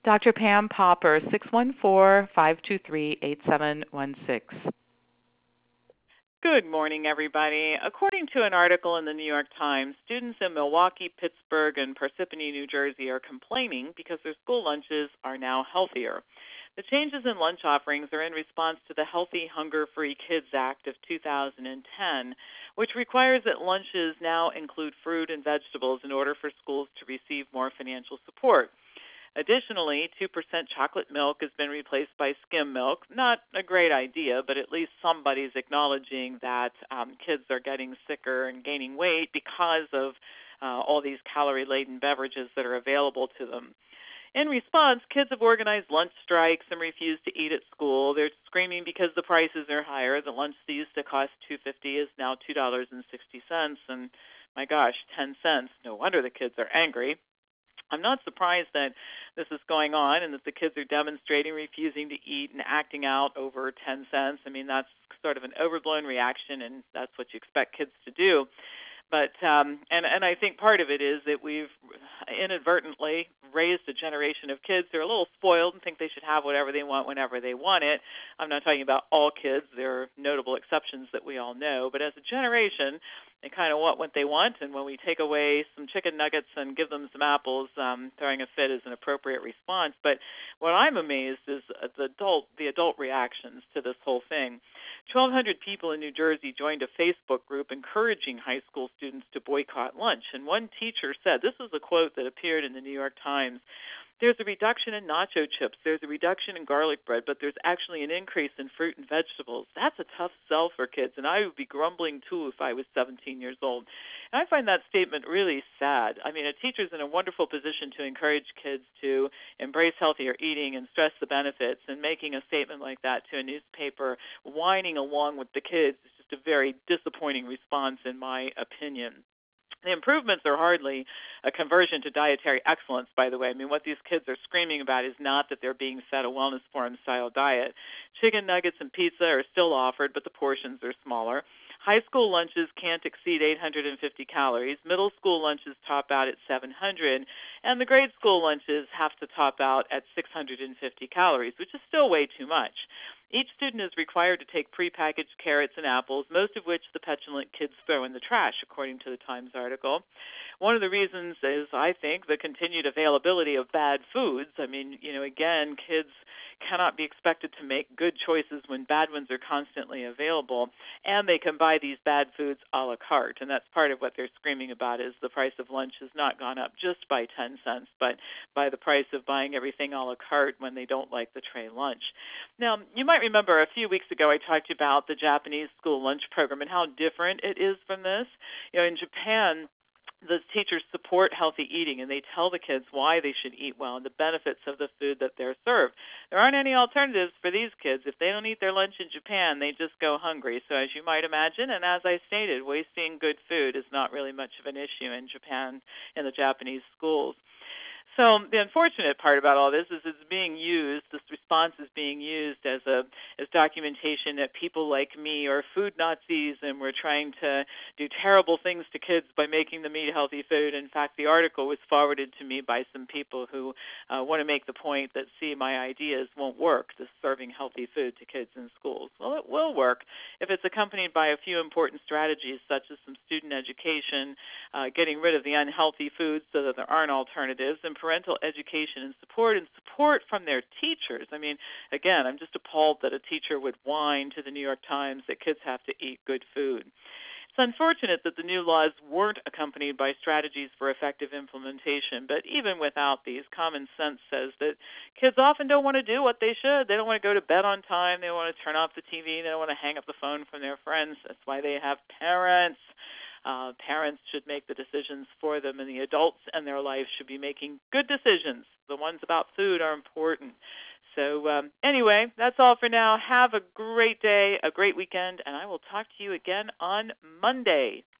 Dr. Pam Popper, 614-523-8716. Good morning, everybody. According to an article in the New York Times, students in Milwaukee, Pittsburgh, and Parsippany, New Jersey are complaining because their school lunches are now healthier. The changes in lunch offerings are in response to the Healthy Hunger-Free Kids Act of 2010, which requires that lunches now include fruit and vegetables in order for schools to receive more financial support. Additionally, 2% chocolate milk has been replaced by skim milk. Not a great idea, but at least somebody's acknowledging that kids are getting sicker and gaining weight because of all these calorie-laden beverages that are available to them. In response, kids have organized lunch strikes and refused to eat at school. They're screaming because the prices are higher. The lunch that used to cost $2.50 is now $2.60, and my gosh, 10 cents. No wonder the kids are angry. I'm not surprised that this is going on and that the kids are demonstrating, refusing to eat, and acting out over 10 cents. I mean, that's sort of an overblown reaction, and that's what you expect kids to do. But and I think part of it is that we've inadvertently raised a generation of kids who are a little spoiled and think they should have whatever they want whenever they want it. I'm not talking about all kids. There are notable exceptions that we all know. But as a generation, they kind of want what they want, and when we take away some chicken nuggets and give them some apples, throwing a fit is an appropriate response. But what I'm amazed is the adult reactions to this whole thing. 1,200 people in New Jersey joined a Facebook group encouraging high school students to boycott lunch. And one teacher said, this is a quote that appeared in the New York Times, "There's a reduction in nacho chips, there's a reduction in garlic bread, but there's actually an increase in fruit and vegetables. That's a tough sell for kids, and I would be grumbling too if I was 17 years old." And I find that statement really sad. I mean, a teacher's in a wonderful position to encourage kids to embrace healthier eating and stress the benefits, and making a statement like that to a newspaper, whining along with the kids, is just a very disappointing response, in my opinion. The improvements are hardly a conversion to dietary excellence, by the way. I mean, what these kids are screaming about is not that they're being fed a wellness forum-style diet. Chicken nuggets and pizza are still offered, but the portions are smaller. High school lunches can't exceed 850 calories. Middle school lunches top out at 700, and the grade school lunches have to top out at 650 calories, which is still way too much. Each student is required to take prepackaged carrots and apples, most of which the petulant kids throw in the trash, according to the Times article. One of the reasons is, I think, the continued availability of bad foods. I mean, again, kids cannot be expected to make good choices when bad ones are constantly available, and they can buy these bad foods a la carte, and that's part of what they're screaming about, is the price of lunch has not gone up just by 10 cents, but by the price of buying everything a la carte when they don't like the tray lunch. Now, you might remember a few weeks ago I talked about the Japanese school lunch program and how different it is from this. In Japan, the teachers support healthy eating, and they tell the kids why they should eat well and the benefits of the food that they're served. There aren't any alternatives for these kids. If they don't eat their lunch in Japan, they just go hungry. So as you might imagine, and as I stated, wasting good food is not really much of an issue in Japan, in the Japanese schools. So the unfortunate part about all this is it's being used, this response is being used as documentation that people like me are food Nazis and we're trying to do terrible things to kids by making them eat healthy food. In fact, the article was forwarded to me by some people who want to make the point that, see, my ideas won't work, this serving healthy food to kids in schools. Well, it will work if it's accompanied by a few important strategies, such as some student education, getting rid of the unhealthy foods so that there aren't alternatives, and parental education and support from their teachers. I mean, again, I'm just appalled that a teacher would whine to the New York Times that kids have to eat good food. It's unfortunate that the new laws weren't accompanied by strategies for effective implementation, but even without these, common sense says that kids often don't want to do what they should. They don't want to go to bed on time. They don't want to turn off the TV. They don't want to hang up the phone from their friends. That's why they have parents. Parents should make the decisions for them, and the adults in their life should be making good decisions. The ones about food are important. So anyway, that's all for now. Have a great day, a great weekend, and I will talk to you again on Monday.